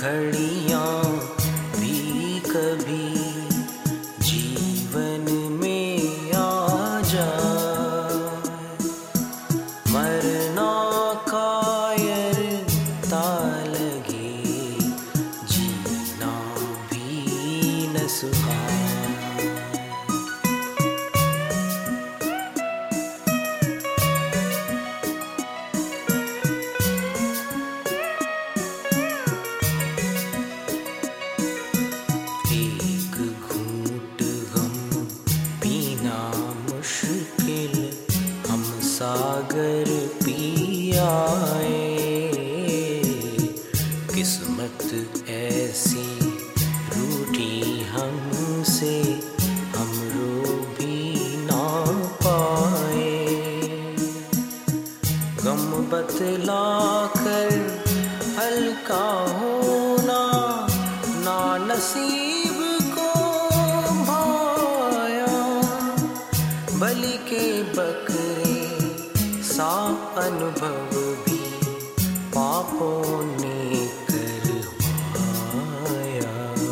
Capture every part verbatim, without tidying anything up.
घड़ियां भी कभी जीवन में आ जाए, मरना कायरता लगे, जीना भी न सुहाए। सागर पी आए, किस्मत ऐसी रूठी हमसे, हम रो भी ना पाए। गम बतला कर हल्का होना ना नसीब को भाया, बलि के बकरे सा अनुभव भी पापों ने करवाया।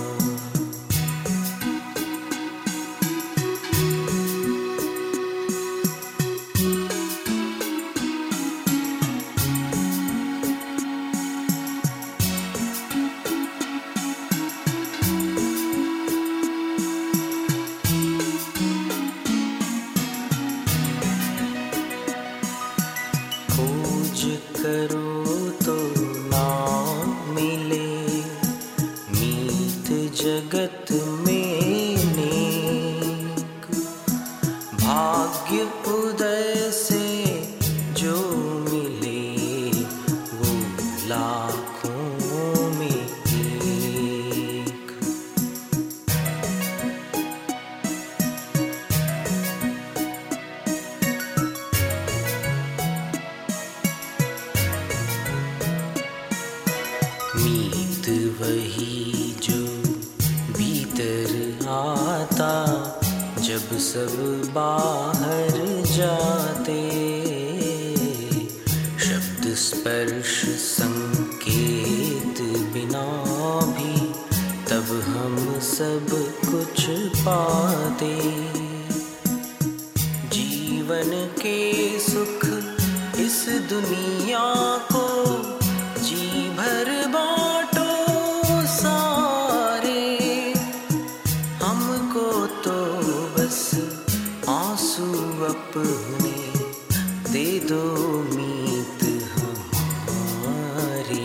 खोज करो तो ना मिले मीत जगत में नेक, भाग्य उदय से जो मिले वो लाखों में एक। मीत वही जो भीतर आता, जब सब बाहर जाते, शब्द स्पर्श संकेत बिना भी तब हम सब कुछ पाते। जीवन के सुख इस दुनिया को जी भर बांटो सारे, हमको तो बस आंसू अपने दे दो मीत हमारे।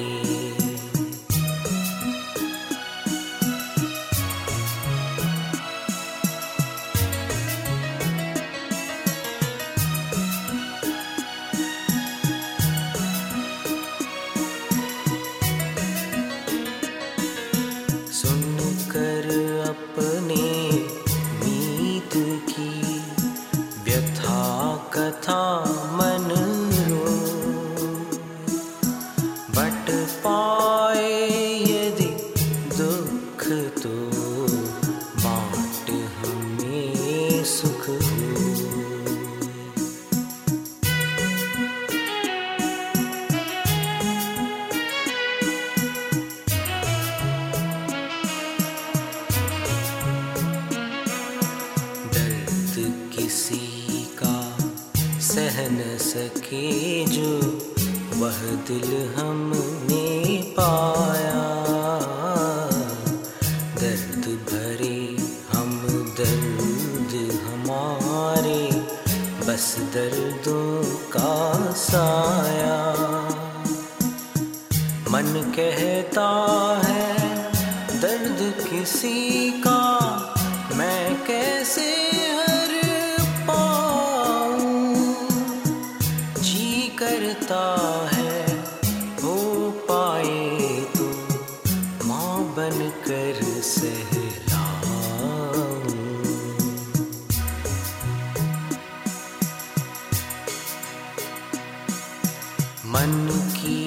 सुनकर अपने मीत की व्यथा कथा मन रो, बट पाए यदि दुख तो बांट हमें सुख हो। किसी का सह न सके जो वह दिल हमने पाया, दर्द भरे हम दर्द हमारे, बस दर्दों का साया। मन कहता है दर्द किसी का मैं कैसे हर पाऊं, जी करता है हो पाए तो माँ बन कर सहलाऊं। मन की